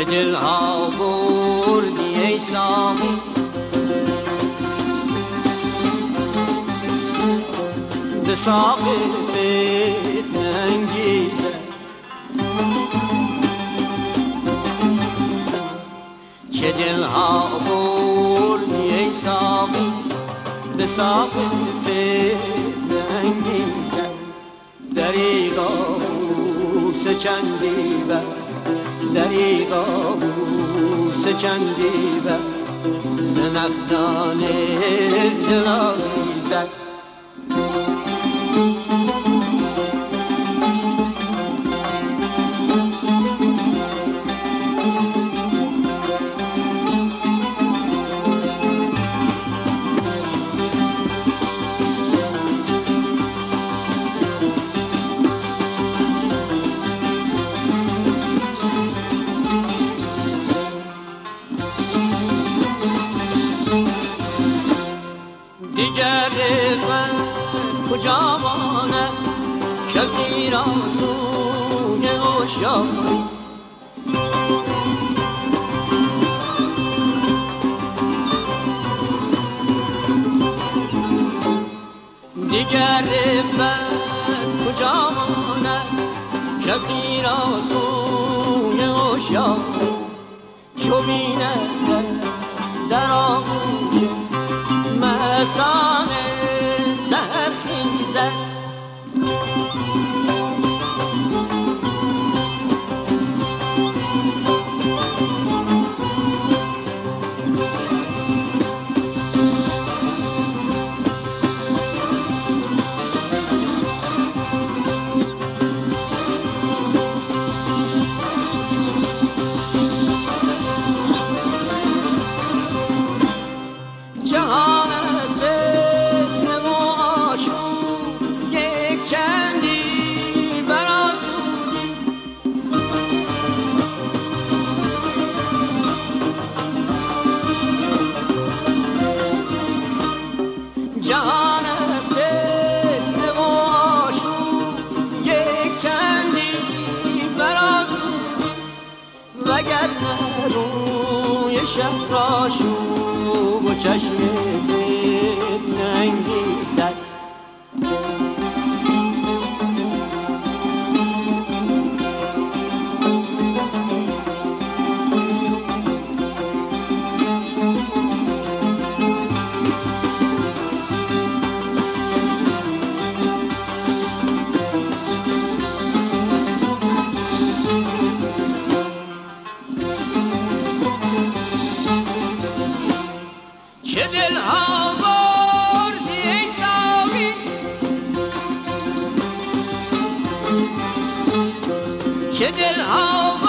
دلها بردی ای ساقی به ساق فتنه انگیزه چه دلها بردی ای ساقی به ساق فتنه انگیزه دریغا بوسه چندی بر دریغا بوسه چندی بر زنخدان دلاویزد دیگر من کجا ماند کسی را سوی هوشیاری دیگر من کجا ماند کسی را سوی هوشیاری چو بیند در آغوش مستان سحرخیزد جهان ستم و آشوب یک چندی برآسودی جهان ستم و آشوب یک چندی برآسودی وگرنه روی شهر آشوب و چشم فتنه انگیزد چه دلها بردی ای ساقی چه دلها